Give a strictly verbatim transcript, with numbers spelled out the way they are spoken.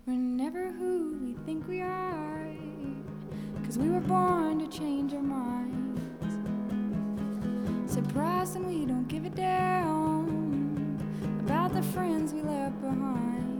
We're never who we think we are, 'cause we were born to change our minds. Surprised and we don't give a damn about the friends we left behind.